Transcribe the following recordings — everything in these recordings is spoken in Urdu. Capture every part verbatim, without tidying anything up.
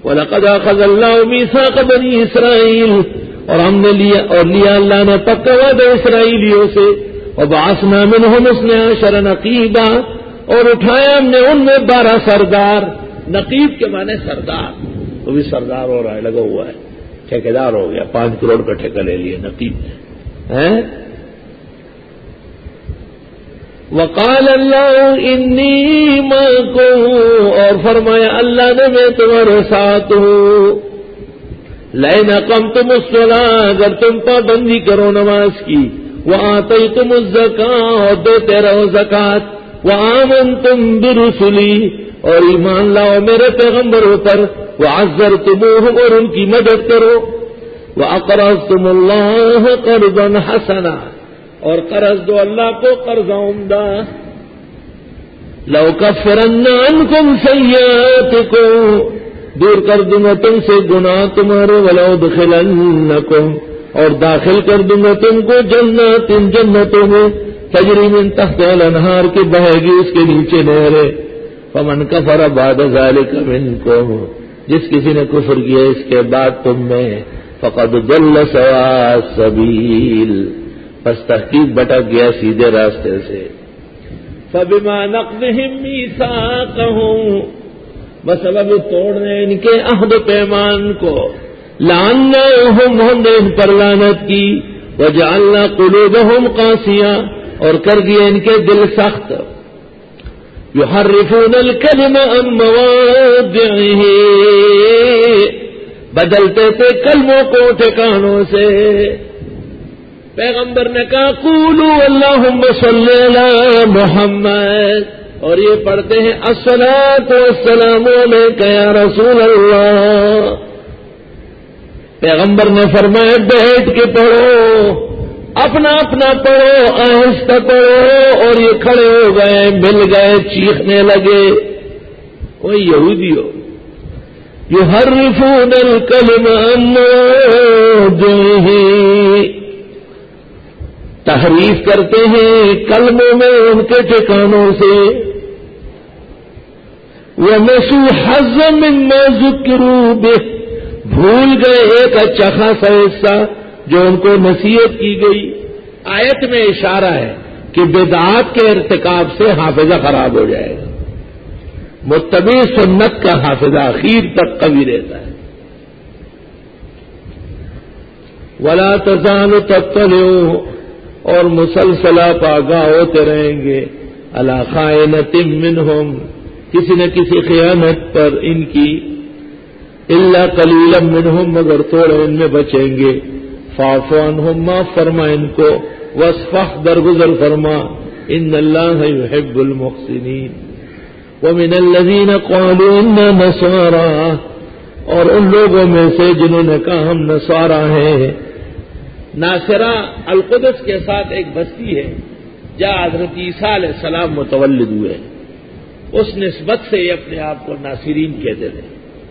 وَلَقَدْ أَخَذَ اللَّهُ مِيثَاقَ بَنِي إِسْرَائِيلَ، اور ہم نے لیا اور لیا اللہ نے پکا وعدہ اسرائیلیوں سے، وَبَعَثْنَا مِنْهُمُ اثْنَيْ عَشَرَ نَقِيبًا، اور اٹھایا ہم نے ان میں بارہ سردار۔ نقیب کے معنی سردار، تو بھی سردار ہو رہا ہے، لگا ہوا ہے، ٹھیکیدار ہو گیا، پانچ کروڑ کا ٹھیکہ لے لیا نقیب ہے۔ وقال اللہ انی معکم، اور فرمایا اللہ نے میں تمہارے ساتھ ہوں۔ لئن اقمتم الصلاۃ، اگر تم پابندی کرو نماز کی، وآتیتم الزکاۃ، اور دیتے رہو زکوٰۃ، وآمنتم برسلی، اور ایمان لاؤ میرے پیغمبروں پر، وعزرتموہم، اور ان کی مدد کرو، وأقرضتم اللہ قرضا حسنا، اور قرض دو اللہ کو قرض عمدہ، لأکفرن عنکم سیئاتکم، دور کر دوں گا تم سے گناہ تمہارے، ولأدخلنکم، اور داخل کر دوں گا تم کو جنات، ان جنتوں میں، تجری من تحتہا الانہار، کے بہے گی اس کے نیچے نہریں۔ فمن کفر بعد ذلک منکم، جس کسی نے کفر کیا اس کے بعد تم میں، فقد ضل سواء السبیل، پس تحقیق بٹک گیا سیدھے راستے سے۔ فبما نقضهم میثاقهم، بسبب توڑنے ان کے عہد و پیمان کو، لعناهم، ہم نے ان پر لعنت کی، وجعلنا قلوبهم قاسیہ، اور کر دیے ان کے دل سخت، یحرفون الکلم عن مواضعہ، بدلتے تھے کلموں کو ٹھکانوں سے۔ پیغمبر نے کہا قولوا اللہم صلی علی محمد، اور یہ پڑھتے ہیں الصلاۃ والسلام علیک یا رسول اللہ۔ پیغمبر نے فرمایا بیٹھ کے پڑھو، اپنا اپنا پڑھو، آہستہ پڑھو، اور یہ کھڑے ہو گئے، مل گئے، چیخنے لگے۔ کوئی یہودی ہو، یحرفون الکلم عن مواضعہ، تحریف کرتے ہیں کلموں میں ان کے ٹھکانوں سے، وَنَسُوا حَظًّا مِّمَّا ذُكِّرُوا بِهِ، بھول گئے ایک اچھا خاصا حصہ جو ان کو نصیحت کی گئی۔ آیت میں اشارہ ہے کہ بدعات کے ارتکاب سے حافظہ خراب ہو جائے گا، متبع سنت کا حافظہ اخیر تک قوی رہتا ہے۔ وَلَا تَزَالُ تَطَّلِعُ، اور مسلسل آپ آگاہ ہوتے رہیں گے، عَلَىٰ خَائِنَةٍ مِّنْهُمْ، کسی نہ کسی خیانت پر ان کی، إِلَّا قَلِيلًا مِّنْهُمْ، مگر تھوڑے ان میں بچیں گے، فَاعْفُ عَنْهُمْ، معاف فرما ان کو، وَاصْفَحْ، درگزر فرما، إِنَّ اللَّهَ يُحِبُّ الْمُحْسِنِينَ۔ وَمِنَ الَّذِينَ قَالُوا إِنَّا نَصَارَىٰ، اور ان لوگوں میں سے جنہوں نے کہا ہم نصارہ ہیں۔ ناصرہ القدس کے ساتھ ایک بستی ہے جہاں حضرت عیسیٰ علیہ السلام متولد ہوئے، اس نسبت سے یہ اپنے آپ کو ناصرین کہتے تھے۔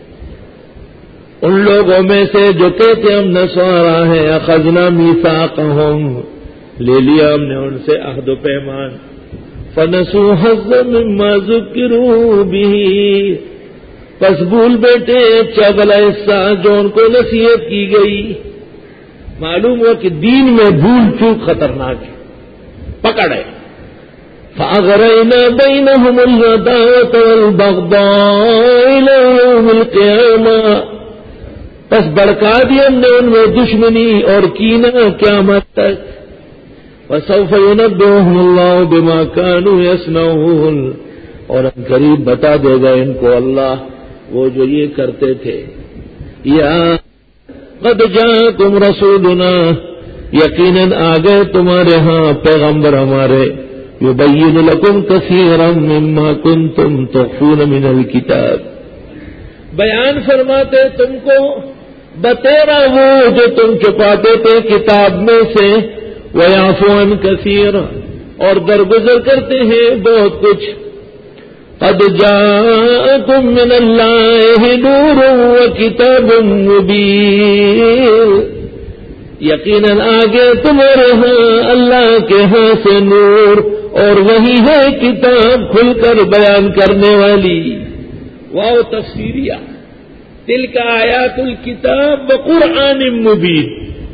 ان لوگوں میں سے جو کہتے ہم نصارہ ہیں، اخذنا میثاقہم، لے لیا ہم نے ان سے عہد و پیمان، فنسوا حظا مما ذکروا بہ، پس بھول بیٹھے اچھا بھلا حصہ جو ان کو نصیحت کی گئی۔ معلوم ہوا کہ دین میں بھول چوک خطرناک ہے، پکڑ ہے۔ فَأَغْرَيْنَا بَيْنَهُمُ الْعَدَاوَةَ وَالْبَغْضَاءَ إِلَى يَوْمِ الْقِيَامَةِ، پس بڑکا دی ہم نے ان میں دشمنی اور کینہ قیامت تک۔ وَسَوْفَ يُنَبِّئُهُمُ اللَّهُ بِمَا كَانُوا يَصْنَعُونَ، اور ان قریب بتا دے گا ان کو اللہ وہ جو یہ کرتے تھے۔ یا قد جاءکم رسولنا، یقیناً آ گئے تمہارے ہاں پیغمبر ہمارے، یبین لکم کثیرا مما کنتم تخفون من الکتاب، بیان فرماتے تم کو بتیرا وہ جو تم چھپاتے تھے کتاب میں سے، ویعفو عن کثیر، اور درگزر کرتے ہیں بہت کچھ۔ قد جاءکم من اللہ نور وکتاب مبین، یقیناً آگے تمہارے ہاں اللہ کے ہاں سے نور، اور وہی ہے کتاب کھل کر بیان کرنے والی۔ واو تفسیریہ، تلک آیات الکتاب وقرآن مبین،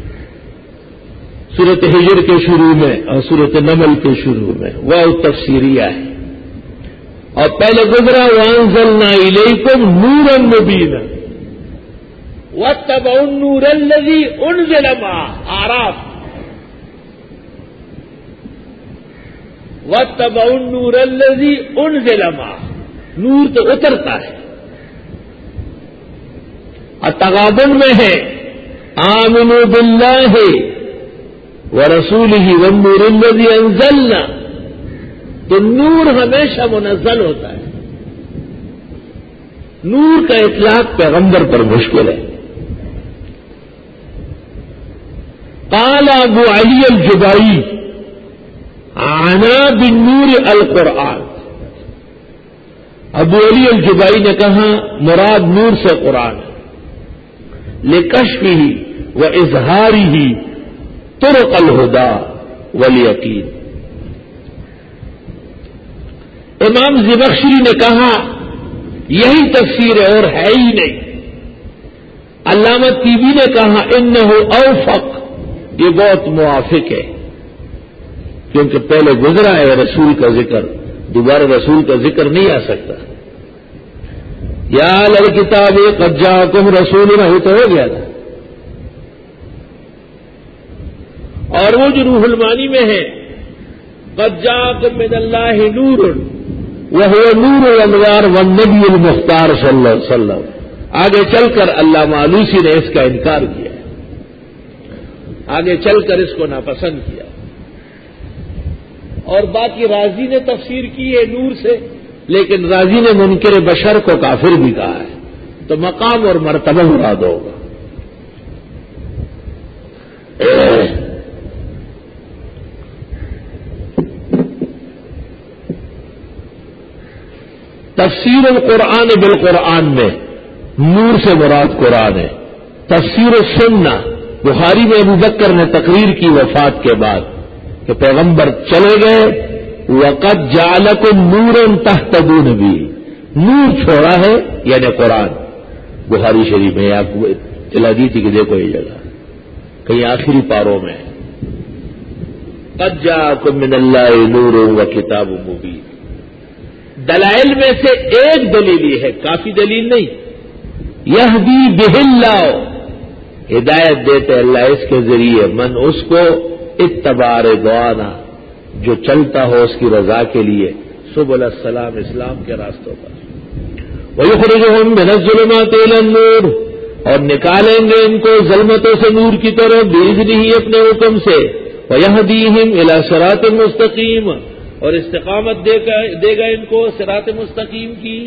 سورۃ ہجر کے شروع میں اور سورۃ نمل کے شروع میں واو تفسیریہ ہے، اور پہلے گزرا وانزلنا الیکم نورا مبینا واتبعوا النور الذی انزل معه اعراف، واتبعوا النور الذی انزل معه، نور تو اترتا ہے، اور تغابن میں ہے آمنوا باللہ ورسولہ والنور الذی انزلنا، تو نور ہمیشہ منزل ہوتا ہے، نور کا اطلاق پیغمبر پر مشکل ہے۔ قال ابو علی الجبائی عنا بالنور القرآن، ابو علی الجبائی نے کہا مراد نور سے قرآن ہے، لکشفہ واظہارہ طرق الہدى والیقین۔ امام زبخشری نے کہا یہی تفسیر ہے اور ہے ہی نہیں۔ علامہ طیبی نے کہا انہ اوفق، یہ بہت موافق ہے، کیونکہ پہلے گزرا ہے رسول کا ذکر، دوبارہ رسول کا ذکر نہیں آ سکتا۔ یا اہل الکتاب قد جاءکم رسولنا، تو ہو گیا تھا، اور وہ جو روح المانی میں ہے قد جاءکم من اللہ نور وہو نور الانوار والنبی المختار صلی اللہ علیہ وسلم، آگے چل کر علامہ آلوسی نے اس کا انکار کیا، آگے چل کر اس کو ناپسند کیا، اور باقی رازی نے تفسیر کی ہے نور سے، لیکن رازی نے منکر بشر کو کافر بھی کہا ہے، تو مقام اور مرتبہ مراد ہوگا۔ تفسیر القرآن بالقرآن میں نور سے مراد قرآن ہے۔ تفسیر السنہ، بخاری میں ابو بکر نے تقریر کی وفات کے بعد کہ پیغمبر چلے گئے، وقد جعلکم نورا تہتدون بہ، نور چھوڑا ہے یعنی قرآن۔ بخاری شریف میں آپ کو اطلاع دی تھی کہ دیکھو یہ جگہ کہیں آخری پاروں میں قد جاءکم من اللہ نور و کتاب مبین۔ دلائل میں سے ایک دلیل یہ ہے، کافی دلیل نہیں، یہدی بہ اللہ، ہدایت دیتے اللہ اس کے ذریعے، من اس کو اتبع رضوانہ، جو چلتا ہو اس کی رضا کے لیے، سبل السلام، اسلام کے راستوں پر، ویخرجہم من الظلمات الی النور، اور نکالیں گے ان کو ظلمتوں سے نور کی طرف، باذنہ اپنے حکم سے، ویہدیہم الی صراط مستقیم، اور استقامت دے گا دے گا ان کو صراط مستقیم کی۔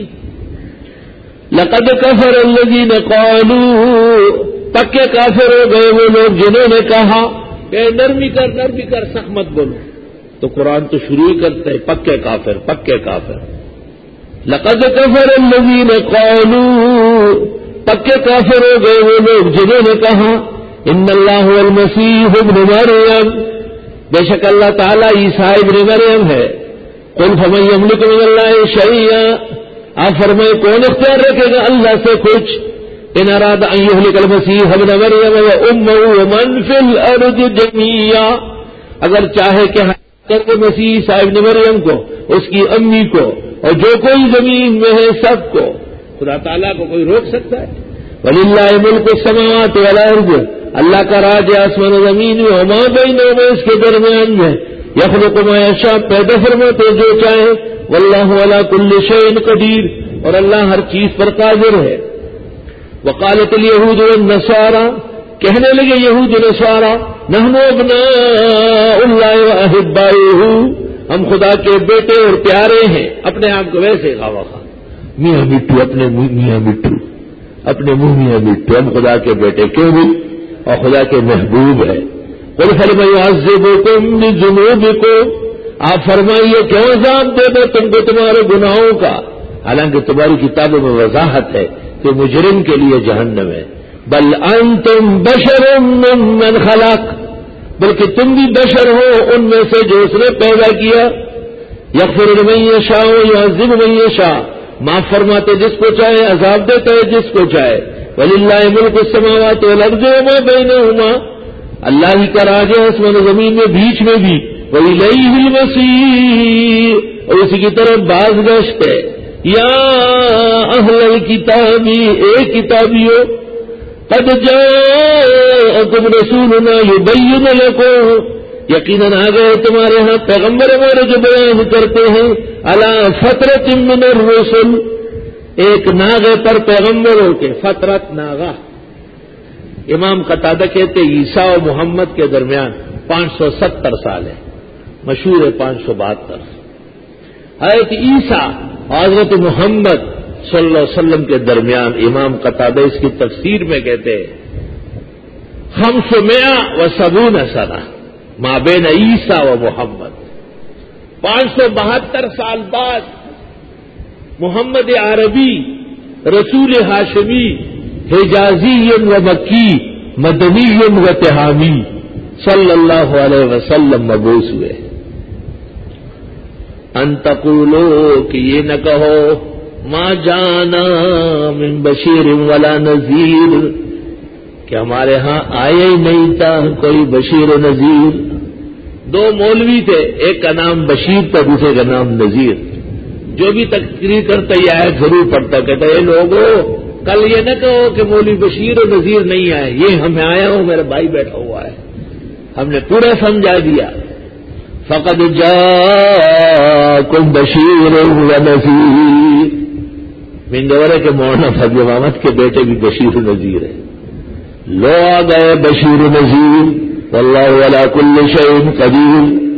لقد کفر الذین قالوا، پکے کافر ہو گئے وہ لوگ جنہوں نے کہا کہ نرمی کر نرمی کر سخت مت بولو، تو قرآن تو شروع ہی کرتے ہیں پکے کافر پکے کافر۔ لقد کفر الذین قالوا، پکے کافر ہو گئے وہ لوگ جنہوں نے کہا ان اللہ هو المسیح ابن مریم، بے شک اللہ تعالیٰ عیسیٰ ابن مریم ہے۔ قل فمن یملک من اللہ شیئا، آپ فرمائے کون اختیار رکھے گا اللہ سے کچھ، ان اراد ان یہلک المسیح ابن مریم وامہ ومن فی الارض جميعا، اگر چاہے کہ ہلاک کر مسیح عیسیٰ ابن مریم کو، اس کی امی کو، اور جو کوئی زمین میں ہے سب کو، خدا تعالیٰ کو کوئی روک سکتا ہے؟ وَلِلَّهِ مُلْكُ السَّمَاوَاتِ وَالْأَرْضِ، اللہ کا راج آسمان و زمین میں، وما بینہما، اس کے درمیان میں، یخلق ما یشاء، پیدا فرماتے جو چاہے، واللہ علی کل شیء قدیر، اور اللہ ہر چیز پر قادر ہے۔ وقالت الیہود والنصارى، کہنے لگے یہود و نصارى، نحن ابناء اللہ واحباؤہ، ہم خدا کے بیٹے اور پیارے ہیں، اپنے آپ کو ویسے خواہ خواہ میاں مٹھو، اپنے میاں مٹھو، اپنے منہ میاں مٹھو، ہم خدا کے بیٹے کیوں بھی، اور خدا کے محبوب ہے۔ قل فلم يعذبكم بذنوبكم، آپ فرمائیے کیوں عذاب دے دو تم کو تمہارے گناہوں کا، حالانکہ تمہاری کتابوں میں وضاحت ہے کہ مجرم کے لیے جہنم ہے۔ بل انتم بشر ممن خلق، بلکہ تم بھی بشر ہو ان میں سے جو اس نے پیدا کیا۔ یغفر لمن یشاء ویعذب من یشاء، معاف فرماتے جس کو چاہے، عذاب دیتے جس کو چاہے. وَلِلَّهِ مُلْكُ السَّمَاوَاتِ وَالْأَرْضِ وَمَا بَيْنَهُمَا، اللہ ہی کا راج ہے آسمان و زمین میں بیچ میں بھی. وَإِلَيْهِ الْمَصِيرُ، اور اسی کی طرف باز گشت ہے. یا اہل الکتاب، اے کتابیو، قد جاءکم رسولنا یبین لکم، یقیناً آ گئے تمہارے ہاں پیغمبر ہمارے جو بیان کرتے ہیں، علی فترۃ من الرسل، ایک ناغے پر پیغمبروں کے. فترت ناغا. امام قتادہ کہتے عیسیٰ و محمد کے درمیان پانچ سو ستر سال ہے، مشہور ہے پانچ سو بہتر. حضرت عیسیٰ حضرت محمد صلی اللہ علیہ وسلم کے درمیان امام قتادہ اس کی تفسیر میں کہتے ہیں خمس مئہ و سبون سنہ ما بین عیسیٰ و محمد. پانچ سو بہتر سال بعد محمد عربی رسول ہاشمی حجازی و مکی مدنی و تہامی صلی اللہ علیہ وسلم مبعوث ہوئے. ان تقولو کہ یہ نہ کہو ما جانا من بشیر ولا نذیر، کہ ہمارے ہاں آیا ہی نہیں تھا کوئی بشیر و نذیر. دو مولوی تھے، ایک کا نام بشیر تھا دوسرے کا نام نذیر. جو بھی تقریر کرتا یہ آیت ضرور پڑھتا، کہتا اے لوگو کل یہ نہ کہو کہ مولوی بشیر و نذیر نہیں آئے، یہ ہمیں آیا ہوں میرا بھائی بیٹھا ہوا ہے، ہم نے پورا سمجھا دیا. فقد جاءکم بشیر و نذیر، منگورے کے مولانا فضل محمد کے بیٹے بھی بشیر و نذیر ہے. لو آ گئے بشیر و نذیر، واللہ علی کل شیء قدیر،